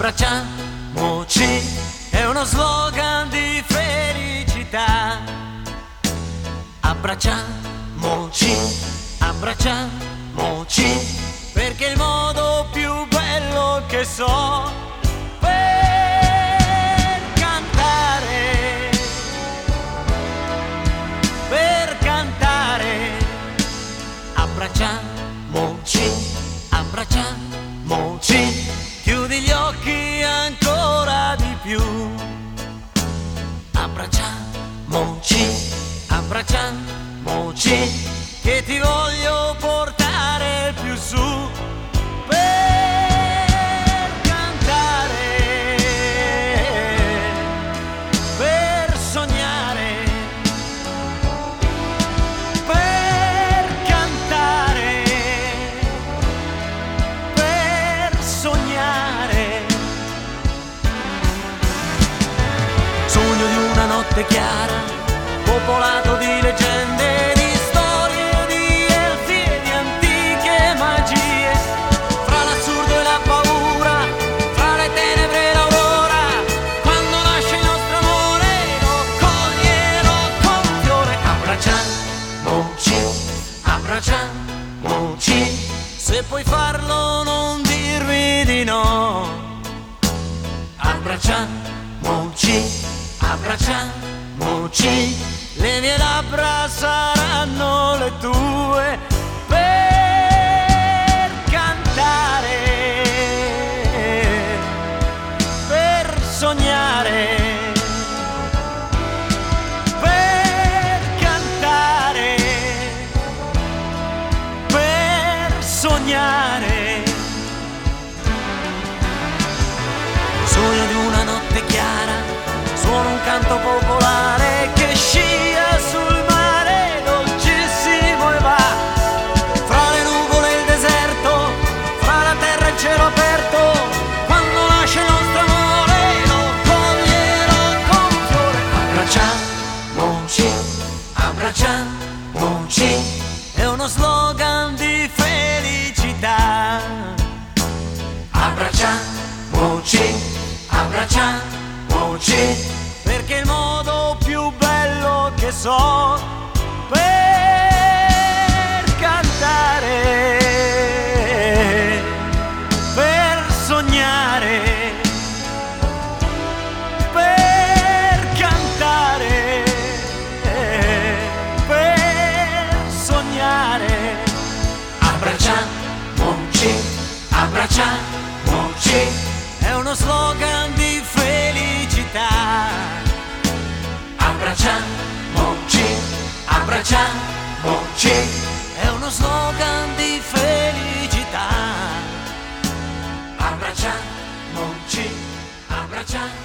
abbracciamoci, è uno slogan di felicità. Abbracciamoci, abbracciamoci, perché è il modo più bello che so per cantare, per cantare. Abbracciamoci, abbracciamoci, chiudi gli occhi ancora di più. Abbracciamoci, abbracciamoci, che ti voglio portare più su per cantare, per sognare, per cantare, per sognare. Sogno di una notte chiara, popolato di leggende, di storie, di elfi e di antiche magie, fra l'assurdo e la paura, fra le tenebre e l'aurora. Quando nasce il nostro amore lo coglierò con fiore. Abbracciamoci, abbracciamoci, se puoi farlo non dirmi di no. Abbracciamoci, abbracciamoci, le mie labbra saranno le tue per cantare, per sognare, per cantare, per sognare. Sogno di una notte chiara, suona un canto popolare che scia sul mare dolcissimo e va fra le nuvole e il deserto, fra la terra e il cielo aperto. Quando nasce il nostro amore lo coglierò con fiore. Abbracciamoci, abbracciamoci, è uno slogan di felicità. Abbracciamoci, abbracciamoci, perché è il modo più bello che so per cantare, per sognare, per cantare, per sognare. Abbracciamoci, abbracciamoci, è uno slogan di felicità. Abbracciamoci, abbracciamoci, è uno slogan di felicità. Abbracciamoci, abbracciamoci.